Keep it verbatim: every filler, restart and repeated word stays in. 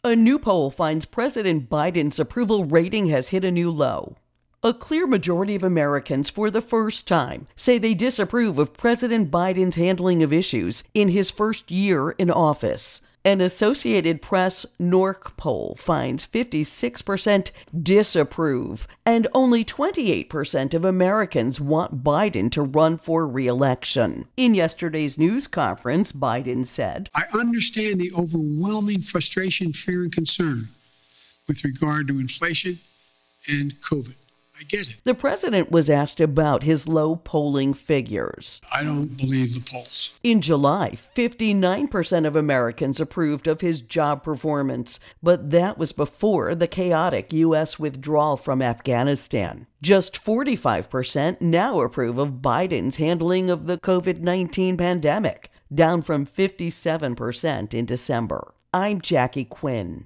A new poll finds President Biden's approval rating has hit a new low. A clear majority of Americans, for the first time, say they disapprove of President Biden's handling of issues in his first year in office. An Associated Press N O R C poll finds fifty-six percent disapprove, and only twenty-eight percent of Americans want Biden to run for re-election. In yesterday's news conference, Biden said, I understand the overwhelming frustration, fear, and concern with regard to inflation and COVID. I get it. The president was asked about his low polling figures. I don't believe the polls. In July, fifty-nine percent of Americans approved of his job performance, but that was before the chaotic U S withdrawal from Afghanistan. Just forty-five percent now approve of Biden's handling of the COVID nineteen pandemic, down from fifty-seven percent in December. I'm Jackie Quinn.